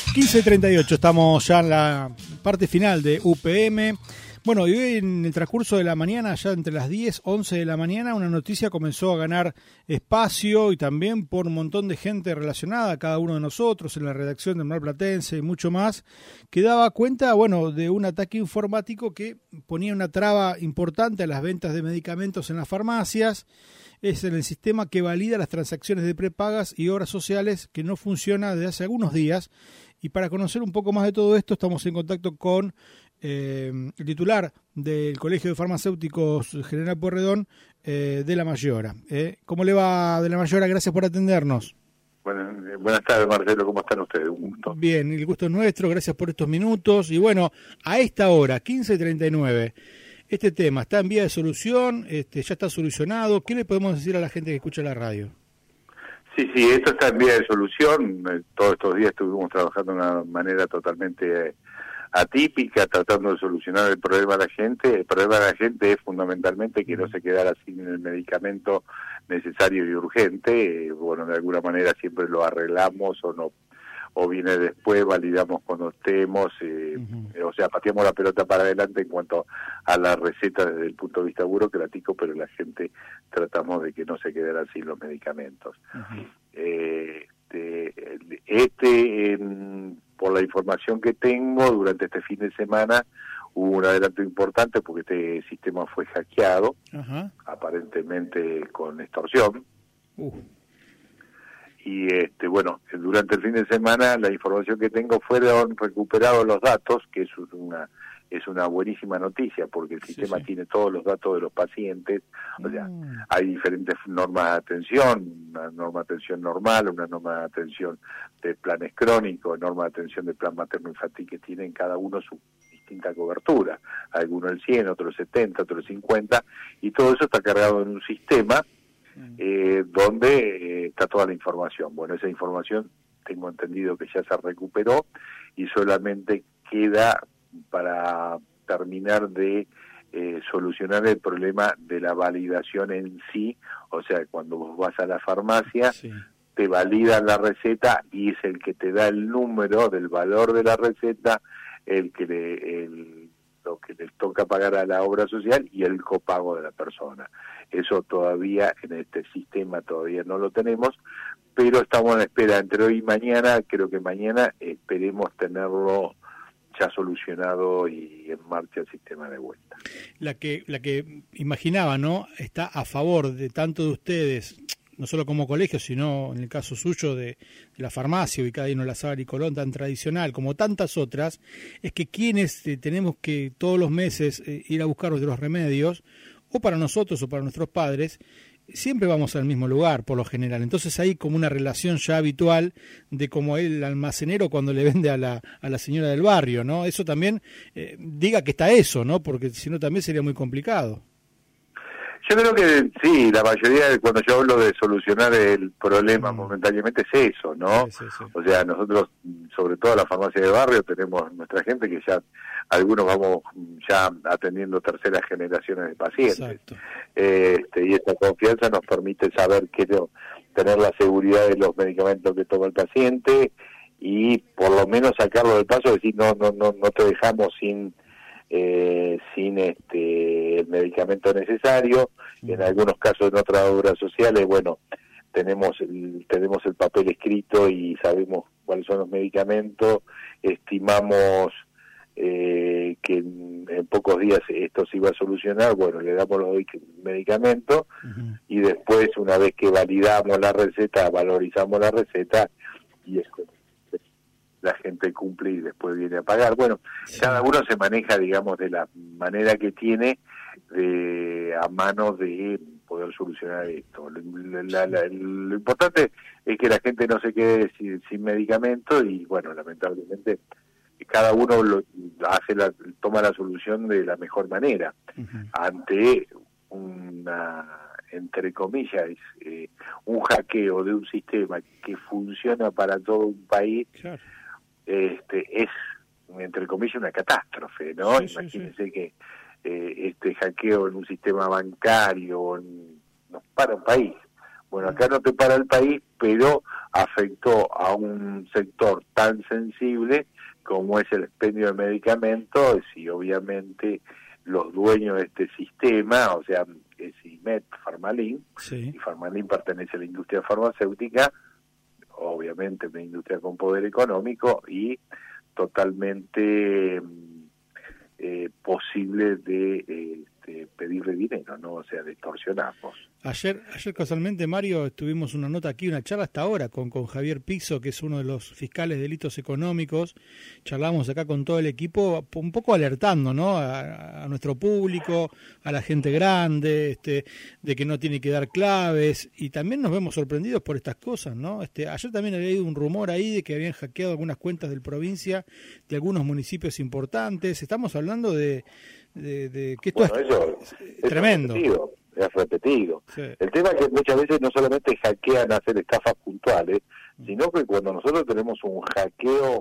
15:38, estamos ya en la parte final de UPM. Bueno, y hoy en el transcurso de la mañana, ya entre las 10, 11 de la mañana, una noticia comenzó a ganar espacio y también por un montón de gente relacionada, cada uno de nosotros, en la redacción del Marplatense y mucho más, que daba cuenta, bueno, de un ataque informático que ponía una traba importante a las ventas de medicamentos en las farmacias. Es en el sistema que valida las transacciones de prepagas y obras sociales, que no funciona desde hace algunos días. Y para conocer un poco más de todo esto, estamos en contacto con el titular del Colegio de Farmacéuticos General Pueyrredón, de La Mayora. ¿Cómo le va, de La Mayora? Gracias por atendernos. Bueno, buenas tardes, Marcelo, ¿cómo están ustedes? Un gusto. Bien, el gusto es nuestro, gracias por estos minutos. Y bueno, a esta hora, 15:39, este tema está en vía de solución, ya está solucionado. ¿Qué le podemos decir a la gente que escucha la radio? Sí, esto está en vía de solución. Todos estos días estuvimos trabajando de una manera totalmente atípica, tratando de solucionar el problema de la gente. El problema de la gente es fundamentalmente que no se quedara sin el medicamento necesario y urgente. Bueno, de alguna manera siempre lo arreglamos o viene después, validamos cuando estemos, o sea, pateamos la pelota para adelante en cuanto a la receta desde el punto de vista burocrático, pero la gente tratamos de que no se quedara sin los medicamentos. Por la información que tengo, durante este fin de semana hubo un adelanto importante porque este sistema fue hackeado, aparentemente con extorsión. Y bueno, durante el fin de semana la información que tengo fueron recuperados los datos, que es una buenísima noticia porque el sistema tiene todos los datos de los pacientes. O sea, hay diferentes normas de atención, una norma de atención normal, una norma de atención de planes crónicos, norma de atención de plan materno-infantil, que tienen cada uno su distinta cobertura, algunos el 100, otros el 70, otros el 50, y todo eso está cargado en un sistema donde está toda la información. Bueno, esa información tengo entendido que ya se recuperó y solamente queda para terminar de solucionar el problema de la validación en sí. O sea, cuando vos vas a la farmacia, te validan la receta y es el que te da el número del valor de la receta, lo que les toca pagar a la obra social y el copago de la persona. Eso todavía en este sistema todavía no lo tenemos, pero estamos en espera entre hoy y mañana. Creo que mañana esperemos tenerlo ya solucionado y en marcha el sistema de vuelta. La que imaginaba, ¿no? Está a favor de tanto de ustedes, no solo como colegio, sino en el caso suyo de la farmacia ubicada ahí en Olazábal y Colón, tan tradicional como tantas otras, es que quienes tenemos que todos los meses ir a buscar los remedios, o para nosotros o para nuestros padres, siempre vamos al mismo lugar, por lo general. Entonces hay como una relación ya habitual de como el almacenero cuando le vende a la señora del barrio, ¿no? Eso también, diga que está eso, ¿no? Porque si no también sería muy complicado. Yo creo que sí, la mayoría de cuando yo hablo de solucionar el problema momentáneamente es eso, ¿no? Sí. O sea, nosotros, sobre todo la farmacia de barrio, tenemos nuestra gente que ya, algunos vamos ya atendiendo terceras generaciones de pacientes. Y esta confianza nos permite saber tener la seguridad de los medicamentos que toma el paciente y por lo menos sacarlo del paso, decir no te dejamos sin el medicamento necesario. En algunos casos, en otras obras sociales, bueno, tenemos el papel escrito y sabemos cuáles son los medicamentos, estimamos que en pocos días esto se iba a solucionar. Bueno, le damos los medicamentos y después, una vez que validamos la receta, valorizamos la receta y la gente cumple y después viene a pagar. Bueno, cada uno se maneja, digamos, de la manera que tiene a mano de poder solucionar esto. Lo importante es que la gente no se quede sin medicamento y, bueno, lamentablemente cada uno toma la solución de la mejor manera ante entre comillas, un hackeo de un sistema que funciona para todo un país. Claro. Es, entre comillas, una catástrofe, ¿no? Imagínense que este hackeo en un sistema bancario nos para un país. Bueno, acá no te para el país, pero afectó a un sector tan sensible como es el expendio de medicamentos, y obviamente los dueños de este sistema, o sea, es IMED, Farmalin, Sí. y Farmalin pertenece a la industria farmacéutica, obviamente una industria con poder económico y totalmente posible de pedirle dinero, ¿no? O sea, de extorsionarnos. Ayer casualmente, Mario, tuvimos una nota aquí, una charla hasta ahora con Javier Pizzo, que es uno de los fiscales de delitos económicos. Charlamos acá con todo el equipo, un poco alertando, ¿no? A nuestro público, a la gente grande, de que no tiene que dar claves, y también nos vemos sorprendidos por estas cosas, ¿no? Ayer también había leído un rumor ahí de que habían hackeado algunas cuentas del provincia, de algunos municipios importantes. Estamos hablando de que esto es tremendo. Es repetido. Sí. El tema es que muchas veces no solamente hackean a hacer estafas puntuales, sino que cuando nosotros tenemos un hackeo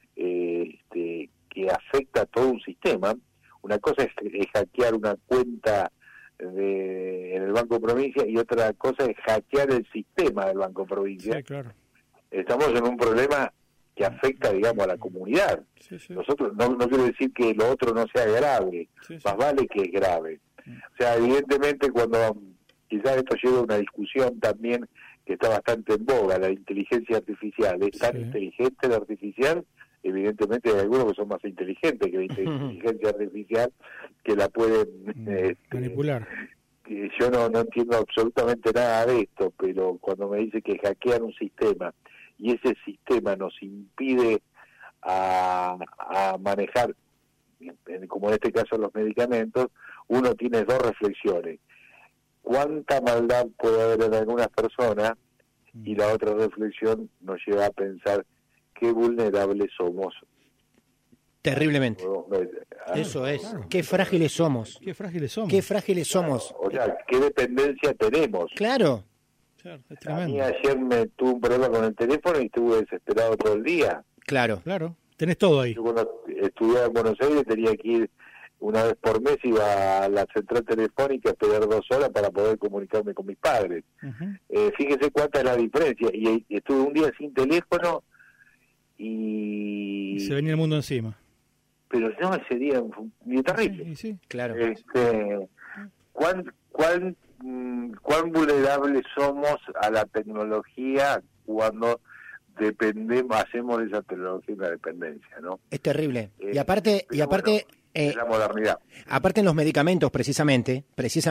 que afecta a todo un sistema, una cosa es hackear una cuenta en el Banco Provincia y otra cosa es hackear el sistema del Banco Provincia. Sí, claro. Estamos en un problema que afecta, digamos, a la comunidad. Sí, sí. Nosotros no quiero decir que lo otro no sea grave, Sí, sí. más vale que es grave. O sea, evidentemente cuando quizás esto lleva a una discusión también que está bastante en boga, la inteligencia artificial. ¿Es tan inteligente la artificial? Evidentemente hay algunos que son más inteligentes que la inteligencia artificial, que la pueden manipular. Yo no entiendo absolutamente nada de esto, pero cuando me dice que hackean un sistema y ese sistema nos impide a manejar, como en este caso los medicamentos, uno tiene dos reflexiones: cuánta maldad puede haber en algunas personas, y la otra reflexión nos lleva a pensar qué vulnerables somos. Terriblemente. Eso es. Claro. Qué frágiles somos. Qué frágiles somos. Qué frágiles somos. O sea, qué dependencia tenemos. Claro. Claro, es A mí tremendo. ayer me tuve un problema con el teléfono y estuve desesperado todo el día. Claro. Claro, tenés todo ahí. Yo cuando estudiaba en Buenos Aires tenía que ir una vez por mes, iba a la central telefónica a esperar 2 horas para poder comunicarme con mis padres. Uh-huh. Fíjese cuánta es la diferencia. Y estuve un día sin teléfono y Se venía el mundo encima. pero no, ese día fue terrible. Sí, sí. Claro. ¿Cuán vulnerables somos a la tecnología cuando hacemos de esa tecnología una dependencia, ¿no? Es terrible. Y aparte, es la modernidad. aparte en los medicamentos, precisamente,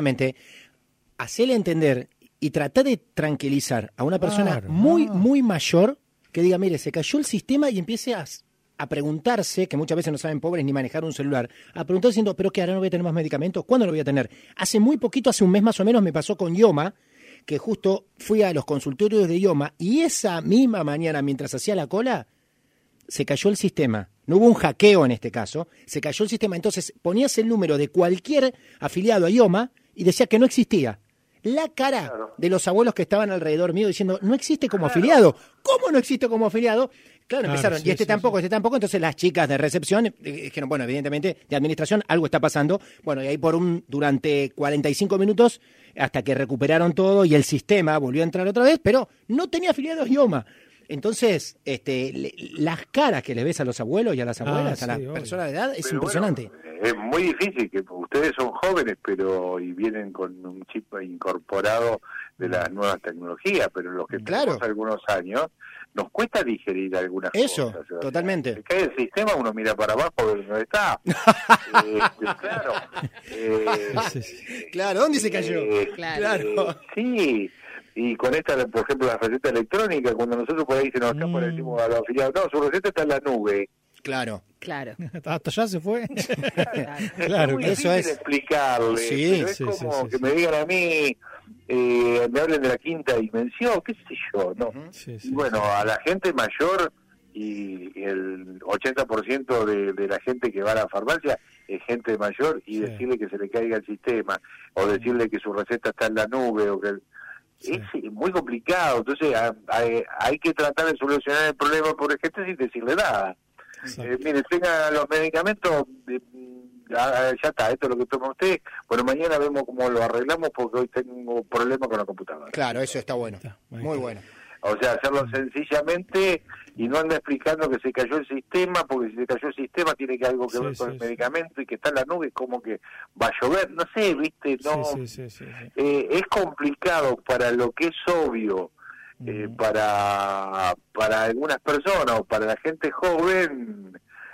hacerle entender y tratar de tranquilizar a una persona Claro, muy mayor que diga, mire, se cayó el sistema, y empiece a preguntarse, que muchas veces no saben, pobres, ni manejar un celular, a preguntar diciendo, ¿pero qué, ahora no voy a tener más medicamentos? ¿Cuándo lo voy a tener? Hace muy poquito, hace un mes más o menos, me pasó con Ioma, que justo fui a los consultorios de Ioma, y esa misma mañana, mientras hacía la cola, se cayó el sistema. No hubo un hackeo en este caso, se cayó el sistema. Entonces ponías el número de cualquier afiliado a Ioma y decía que no existía. La cara de los abuelos que estaban alrededor mío diciendo, no existe como afiliado. ¿Cómo no existe como afiliado? Claro, empezaron, sí, y este sí, tampoco, sí. este tampoco. Entonces las chicas de recepción dijeron, bueno, evidentemente de administración algo está pasando. Bueno, y ahí durante 45 minutos, hasta que recuperaron todo y el sistema volvió a entrar otra vez, pero no tenía afiliados Ioma. Entonces, las caras que les ves a los abuelos y a las abuelas, sí, a las obvio. personas de edad, es Pero impresionante. bueno, es muy difícil, que ustedes son jóvenes y vienen con un chip incorporado de las nuevas tecnologías, pero los que Claro. tenemos algunos años nos cuesta digerir algunas Eso, cosas. O sea, totalmente. se cae el sistema, uno mira para abajo a ver dónde está. Claro. Sí, sí. Claro, ¿dónde se cayó? Claro. Sí, y con esta, por ejemplo, la receta electrónica, cuando nosotros por ahí se nos escapa, le decimos a los afiliados, no, su receta está en la nube. Claro. Claro. Hasta allá se fue. Es Claro, muy eso difícil es. explicarle, Sí, pero es sí, como sí, que sí. me digan a mí, me hablen de la quinta dimensión, qué sé yo, ¿no? Sí, sí, Y bueno, a la gente mayor y el 80% de la gente que va a la farmacia es gente mayor, y Sí. decirle que se le caiga el sistema o decirle que su receta está en la nube o que Sí. es muy complicado. Entonces hay que tratar de solucionar el problema por gente sin decirle nada. Mire, tenga los medicamentos, ya está, esto es lo que toma usted. Bueno, mañana vemos cómo lo arreglamos porque hoy tengo problemas con la computadora. Claro, eso está bueno. Muy bueno. O sea, hacerlo sencillamente y no anda explicando que se cayó el sistema, porque si se cayó el sistema tiene que algo que ver con el medicamento y que está en la nube, como que va a llover, no sé, ¿viste? No, es complicado para lo que es obvio, para algunas personas o para la gente joven.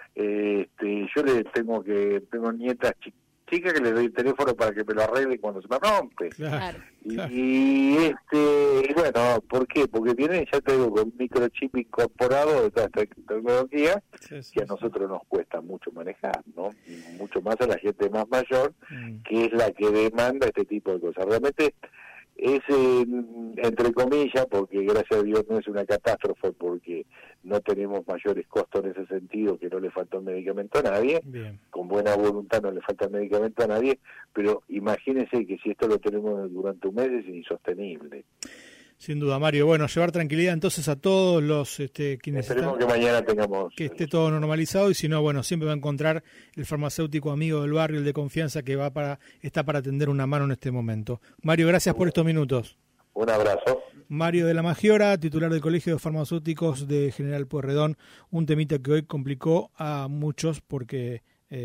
Yo tengo nietas chicas que les doy el teléfono para que me lo arreglen cuando se me rompe. Claro. Y bueno, ¿por qué? Porque vienen, ya te digo, con un microchip incorporado de toda esta tecnología que a nosotros nos cuesta mucho manejar, ¿no? Y mucho más a la gente más mayor, que es la que demanda este tipo de cosas. Realmente es, entre comillas, porque gracias a Dios no es una catástrofe, porque no tenemos mayores costos en ese sentido, que no le falta un medicamento a nadie. Bien. Con buena voluntad no le falta medicamento a nadie, pero imagínense que si esto lo tenemos durante un mes es insostenible. Sin duda, Mario. Bueno, llevar tranquilidad entonces a todos los quienes esperemos que mañana tengamos que esté todo normalizado, y si no, bueno, siempre va a encontrar el farmacéutico amigo del barrio, el de confianza, que está para tender una mano en este momento. Mario, gracias por estos minutos. Un abrazo. Mario de la Magiora, titular del Colegio de Farmacéuticos de General Pueyrredón, un temita que hoy complicó a muchos porque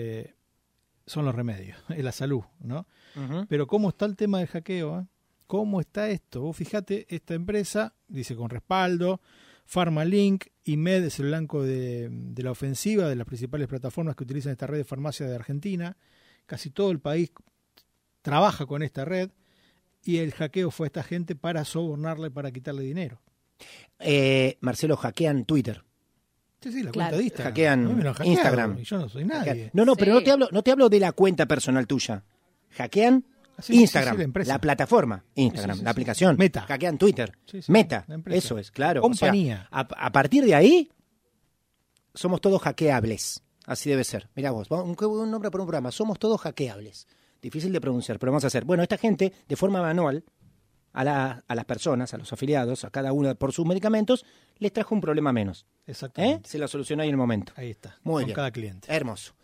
son los remedios, es la salud, ¿no? Uh-huh. Pero ¿cómo está el tema del hackeo? ¿Cómo está esto? Vos fíjate, esta empresa, dice con respaldo, Pharmalink, IMED es el blanco de la ofensiva de las principales plataformas que utilizan esta red de farmacia de Argentina. Casi todo el país trabaja con esta red, y el hackeo fue a esta gente para sobornarle, para quitarle dinero. Marcelo, hackean Twitter. Sí, la cuenta de Instagram. Hackean Instagram. Y yo no soy nadie. No, pero no te hablo de la cuenta personal tuya. Hackean Instagram, la plataforma Instagram, la aplicación. Meta. Hackean Twitter. Meta, eso es, claro. Compañía. O sea, a partir de ahí, somos todos hackeables. Así debe ser. Mirá vos, un nombre por un programa. Somos todos hackeables. Difícil de pronunciar, pero vamos a hacer. Bueno, esta gente, de forma manual, a las personas, a los afiliados, a cada uno por sus medicamentos, les trajo un problema menos. Exactamente. Se la solucionó ahí en el momento. Ahí está. Muy con bien. Cada cliente. Hermoso.